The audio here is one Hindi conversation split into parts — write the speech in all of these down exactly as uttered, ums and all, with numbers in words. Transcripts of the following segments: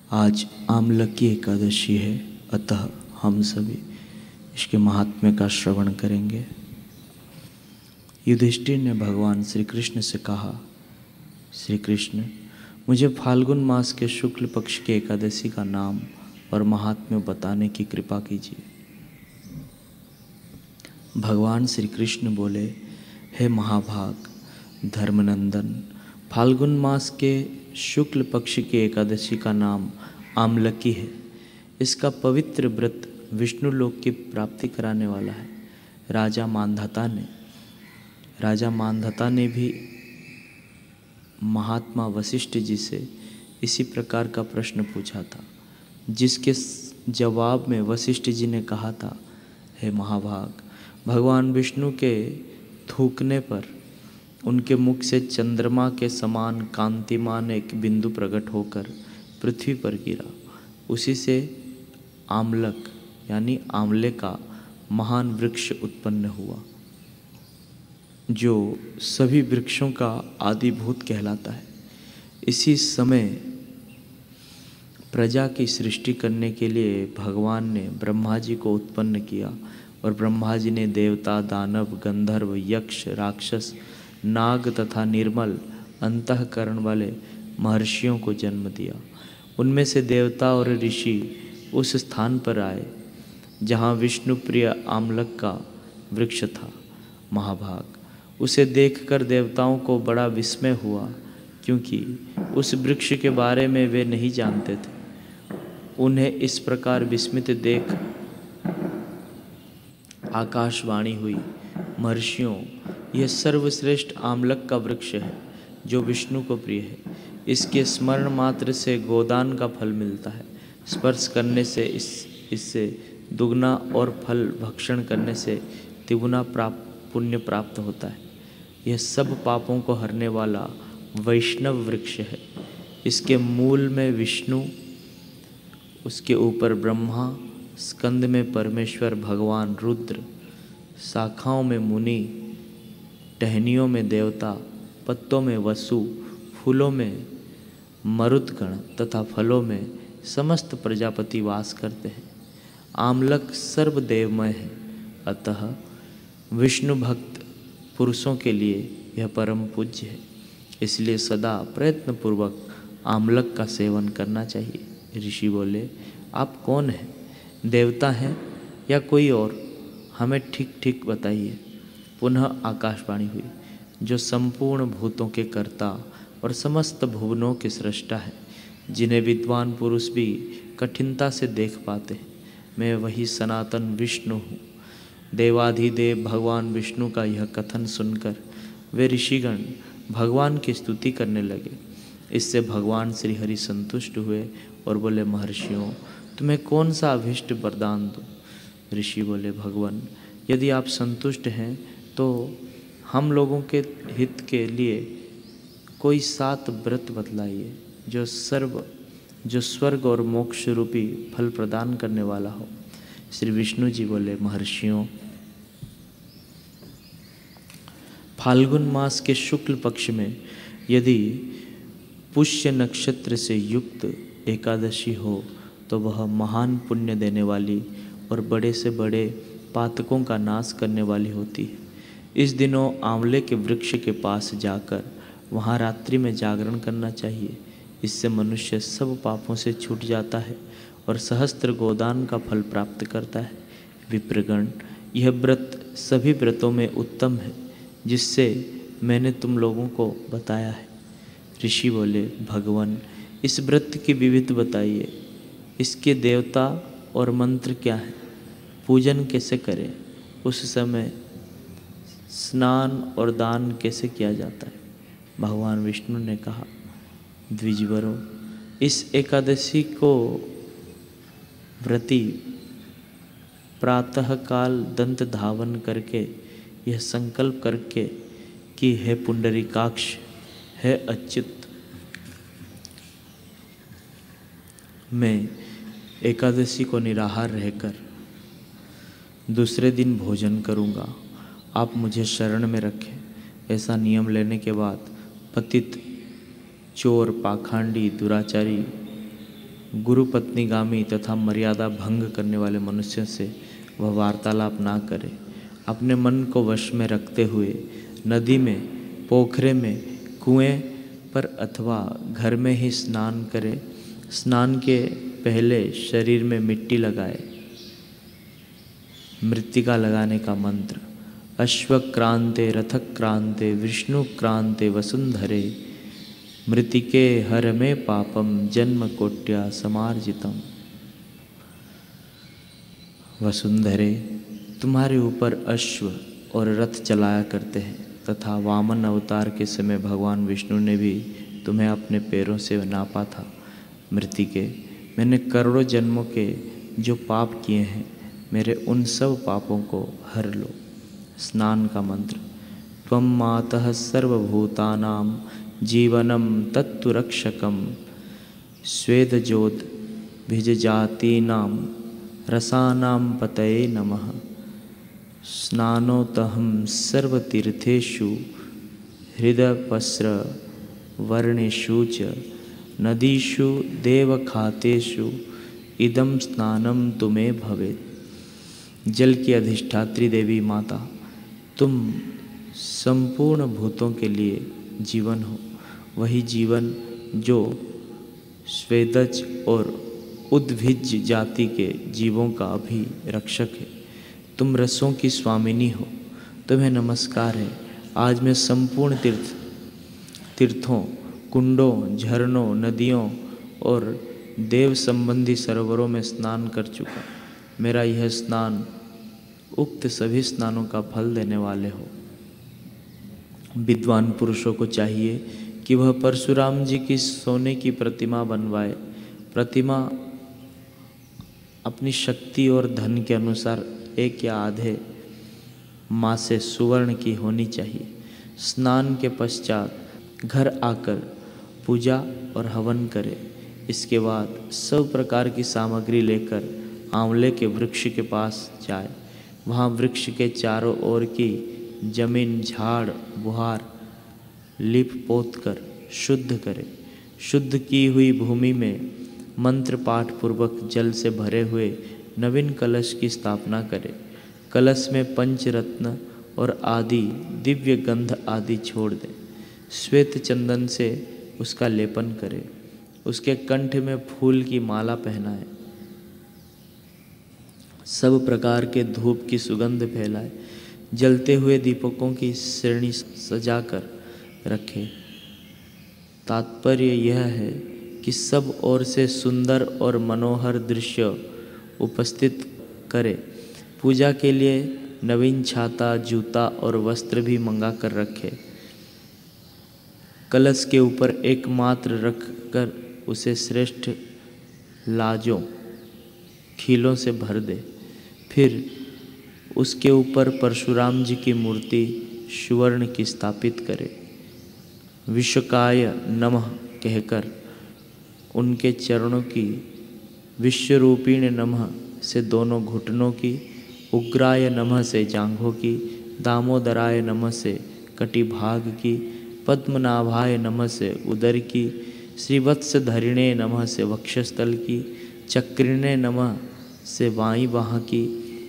आज आमलकी एकादशी है, अतः हम सभी इसके महात्म्य का श्रवण करेंगे। युधिष्ठिर ने भगवान श्री कृष्ण से कहा, श्री कृष्ण, मुझे फाल्गुन मास के शुक्ल पक्ष के एकादशी का नाम और महात्म्य बताने की कृपा कीजिए। भगवान श्री कृष्ण बोले, हे महाभाग धर्मनंदन, फाल्गुन मास के शुक्ल पक्ष की एकादशी का नाम आमलकी है। इसका पवित्र व्रत विष्णु लोक की प्राप्ति कराने वाला है। राजा मांधाता ने राजा मांधाता ने भी महात्मा वशिष्ठ जी से इसी प्रकार का प्रश्न पूछा था, जिसके जवाब में वशिष्ठ जी ने कहा था, हे महाभाग, भगवान विष्णु के थूकने पर उनके मुख से चंद्रमा के समान कांतिमान एक बिंदु प्रकट होकर पृथ्वी पर गिरा। उसी से आमलक यानी आंवले का महान वृक्ष उत्पन्न हुआ, जो सभी वृक्षों का आदिभूत कहलाता है। इसी समय प्रजा की सृष्टि करने के लिए भगवान ने ब्रह्मा जी को उत्पन्न किया और ब्रह्मा जी ने देवता, दानव, गंधर्व, यक्ष, राक्षस, नाग तथा निर्मल अंतःकरण वाले महर्षियों को जन्म दिया। उनमें से देवता और ऋषि उस स्थान पर आए जहाँ विष्णु प्रिय आमलक का वृक्ष था। महाभाग, उसे देखकर देवताओं को बड़ा विस्मय हुआ, क्योंकि उस वृक्ष के बारे में वे नहीं जानते थे। उन्हें इस प्रकार विस्मित देख आकाशवाणी हुई, महर्षियों, यह सर्वश्रेष्ठ आमलक का वृक्ष है जो विष्णु को प्रिय है। इसके स्मरण मात्र से गोदान का फल मिलता है। स्पर्श करने से इस इससे दुगना और फल भक्षण करने से तिगुना प्राप्त पुण्य प्राप्त होता है। यह सब पापों को हरने वाला वैष्णव वृक्ष है। इसके मूल में विष्णु, उसके ऊपर ब्रह्मा, स्कंद में परमेश्वर भगवान रुद्र, शाखाओं में मुनि, टहनियों में देवता, पत्तों में वसु, फूलों में मरुदगण तथा फलों में समस्त प्रजापति वास करते हैं। आमलक सर्वदेवमय है, अतः विष्णु भक्त पुरुषों के लिए यह परम पूज्य है। इसलिए सदा प्रयत्नपूर्वक आमलक का सेवन करना चाहिए। ऋषि बोले, आप कौन हैं? देवता हैं या कोई और? हमें ठीक ठीक बताइए। पुनः आकाशवाणी हुई, जो संपूर्ण भूतों के कर्ता और समस्त भुवनों के सृष्टा है, जिन्हें विद्वान पुरुष भी कठिनता से देख पाते हैं। मैं वही सनातन विष्णु हूँ। देवाधिदेव भगवान विष्णु का यह कथन सुनकर वे ऋषिगण भगवान की स्तुति करने लगे। इससे भगवान श्री हरि संतुष्ट हुए और बोले, महर्षियों, तुम्हें कौन सा अभीष्ट वरदान दूँ? ऋषि बोले, भगवान, यदि आप संतुष्ट हैं तो हम लोगों के हित के लिए कोई सात व्रत बतलाइए, जो सर्व जो स्वर्ग और मोक्ष रूपी फल प्रदान करने वाला हो। श्री विष्णु जी बोले, महर्षियों, फाल्गुन मास के शुक्ल पक्ष में यदि पुष्य नक्षत्र से युक्त एकादशी हो तो वह महान पुण्य देने वाली और बड़े से बड़े पातकों का नाश करने वाली होती है। इस दिनों आंवले के वृक्ष के पास जाकर वहाँ रात्रि में जागरण करना चाहिए। इससे मनुष्य सब पापों से छूट जाता है और सहस्त्र गोदान का फल प्राप्त करता है। विप्रगण, यह व्रत सभी व्रतों में उत्तम है, जिससे मैंने तुम लोगों को बताया है। ऋषि बोले, भगवान, इस व्रत की विविध बताइए। इसके देवता और मंत्र क्या है? पूजन कैसे करें? उस समय स्नान और दान कैसे किया जाता है? भगवान विष्णु ने कहा, द्विजवरों, इस एकादशी को व्रती प्रातःकाल दंत धावन करके यह संकल्प करके कि हे पुंडरीकाक्ष, हे अच्युत, मैं एकादशी को निराहार रहकर दूसरे दिन भोजन करूंगा। आप मुझे शरण में रखें। ऐसा नियम लेने के बाद पतित, चोर, पाखंडी, दुराचारी गुरु पत्नीगामी तथा मर्यादा भंग करने वाले मनुष्यों से वह वार्तालाप ना करे। अपने मन को वश में रखते हुए नदी में, पोखरे में, कुएं पर अथवा घर में ही स्नान करे। स्नान के पहले शरीर में मिट्टी लगाए। मृत्तिका लगाने का मंत्र। अश्वक्रांते रथक्रांते विष्णुक्रांते वसुंधरे मृतिके हर में पापम जन्म कोट्या समार्जितम। वसुंधरे, तुम्हारे ऊपर अश्व और रथ चलाया करते हैं तथा वामन अवतार के समय भगवान विष्णु ने भी तुम्हें अपने पैरों से नापा था। मृतिके, मैंने करोड़ों जन्मों के जो पाप किए हैं, मेरे उन सब पापों को हर लो। स्नान का मंत्र। त्वं मातः सर्वभूतानां जीवनं तत्तु रक्षकं स्वेदजोत भिजजातीनां रसानां पतये नमः। स्नानोतहं सर्वतीर्थेषु हृदयपस्र वर्णेषु च नदीषु देवखातेषु इदं स्नानं तुमे भवेत्। जल की अधिष्ठात्री देवी माता, तुम संपूर्ण भूतों के लिए जीवन हो। वही जीवन जो स्वेदज और उद्भिज जाति के जीवों का भी रक्षक है। तुम रसों की स्वामिनी हो, तुम्हें नमस्कार है। आज मैं संपूर्ण तीर्थ तीर्थों, कुंडों, झरनों, नदियों और देव संबंधी सरोवरों में स्नान कर चुका। मेरा यह स्नान उक्त सभी स्नानों का फल देने वाले हो। विद्वान पुरुषों को चाहिए कि वह परशुराम जी की सोने की प्रतिमा बनवाए। प्रतिमा अपनी शक्ति और धन के अनुसार एक या आधे माँ से सुवर्ण की होनी चाहिए। स्नान के पश्चात घर आकर पूजा और हवन करे। इसके बाद सब प्रकार की सामग्री लेकर आंवले के वृक्ष के पास जाए। वहाँ वृक्ष के चारों ओर की जमीन झाड़ बुहार लिप पोत कर शुद्ध करे। शुद्ध की हुई भूमि में मंत्र पाठ पूर्वक जल से भरे हुए नवीन कलश की स्थापना करे। कलश में पंचरत्न और आदि दिव्य गंध आदि छोड़ दे। श्वेत चंदन से उसका लेपन करे। उसके कंठ में फूल की माला पहनाए। सब प्रकार के धूप की सुगंध फैलाए। जलते हुए दीपकों की श्रेणी सजाकर रखे। तात्पर्य यह है कि सब ओर से सुंदर और मनोहर दृश्य उपस्थित करे। पूजा के लिए नवीन छाता, जूता और वस्त्र भी मंगा कर रखे। कलश के ऊपर एकमात्र रखकर उसे श्रेष्ठ लाजों खीलों से भर दे। फिर उसके ऊपर परशुराम जी की मूर्ति सुवर्ण की स्थापित करे। विश्वकाय नमः कहकर उनके चरणों की, विश्वरूपिण नमः से दोनों घुटनों की, उग्राय नमः से जांघों की, दामोदराय नमः से कटिभाग की, पद्मनाभाय नमः से उदर की, श्रीवत्सधरिणे नमः से वक्षस्थल की, चक्रिणे नमः से बाईं बाह की,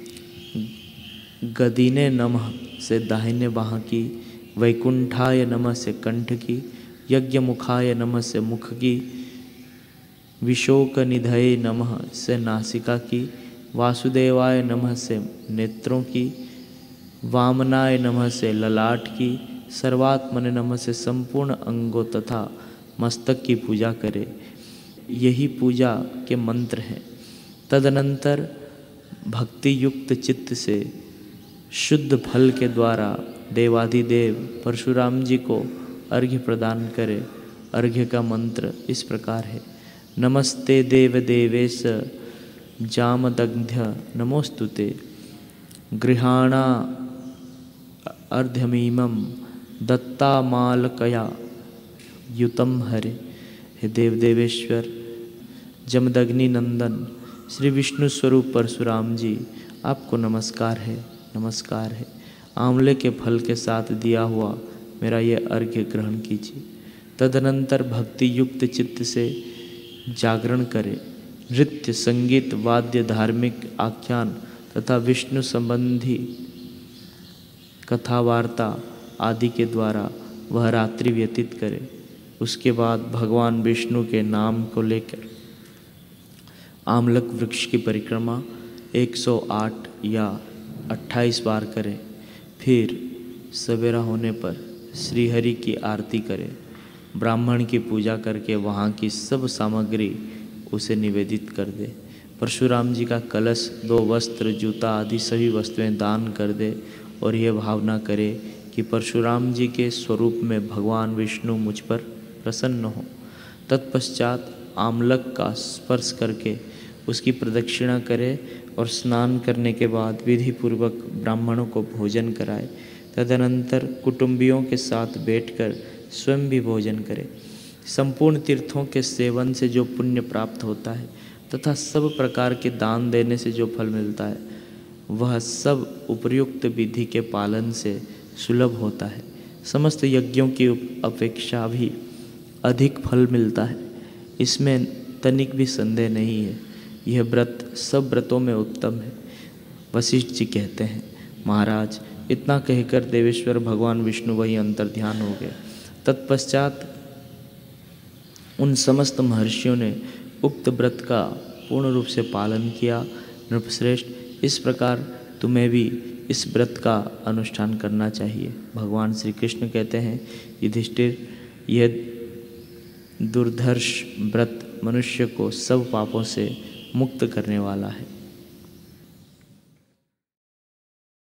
गदीने नमः से दाहिने बाह की, वैकुंठाय नमः से कंठ की, यज्ञमुखाय नमः से मुख की, विशोक निधये नमः से नासिका की, वासुदेवाय नमः से नेत्रों की, वामनाय नमः से ललाट की, सर्वात्मने नमः से संपूर्ण अंगों तथा मस्तक की पूजा करे। यही पूजा के मंत्र हैं। तदनंतर भक्ति युक्त चित्त से शुद्ध फल के द्वारा देवाधिदेव परशुराम जी को अर्घ्य प्रदान करे। अर्घ्य का मंत्र इस प्रकार है। नमस्ते देव देवेश जामदग्ध्य नमोस्तुते गृहाणा अर्ध्यमीमं दत्तामालकया युतम हरे। हे देव देवेश्वर जमदग्नि नंदन श्री विष्णु स्वरूप परशुराम जी, आपको नमस्कार है, नमस्कार है। आंवले के फल के साथ दिया हुआ मेरा ये अर्घ्य ग्रहण कीजिए। तदनंतर भक्ति युक्त चित्त से जागरण करें। नृत्य, संगीत, वाद्य, धार्मिक आख्यान तथा विष्णु संबंधी कथा वार्ता आदि के द्वारा वह रात्रि व्यतीत करे। उसके बाद भगवान विष्णु के नाम को लेकर आमलक वृक्ष की परिक्रमा एक सौ आठ या अट्ठाईस बार करे। फिर सवेरा होने पर श्रीहरि की आरती करे। ब्राह्मण की पूजा करके वहाँ की सब सामग्री उसे निवेदित कर दे। परशुराम जी का कलश, दो वस्त्र, जूता आदि सभी वस्तुएं दान कर दे और यह भावना करे कि परशुराम जी के स्वरूप में भगवान विष्णु मुझ पर प्रसन्न हो। तत्पश्चात आमलक का स्पर्श करके उसकी प्रदक्षिणा करे और स्नान करने के बाद विधि पूर्वक ब्राह्मणों को भोजन कराए। तदनंतर कुटुंबियों के साथ बैठकर स्वयं भी भोजन करे। संपूर्ण तीर्थों के सेवन से जो पुण्य प्राप्त होता है तथा सब प्रकार के दान देने से जो फल मिलता है वह सब उपर्युक्त विधि के पालन से सुलभ होता है। समस्त यज्ञों की अपेक्षा भी अधिक फल मिलता है, इसमें तनिक भी संदेह नहीं है। यह व्रत सब व्रतों में उत्तम है। वशिष्ठ जी कहते हैं, महाराज, इतना कहकर देवेश्वर भगवान विष्णु वही अंतर ध्यान हो गए। तत्पश्चात उन समस्त महर्षियों ने उक्त व्रत का पूर्ण रूप से पालन किया। नृपश्रेष्ठ, इस प्रकार तुम्हें भी इस व्रत का अनुष्ठान करना चाहिए। भगवान श्री कृष्ण कहते हैं, युधिष्ठिर, यह दुर्धर्ष व्रत मनुष्य को सब पापों से मुक्त करने वाला है।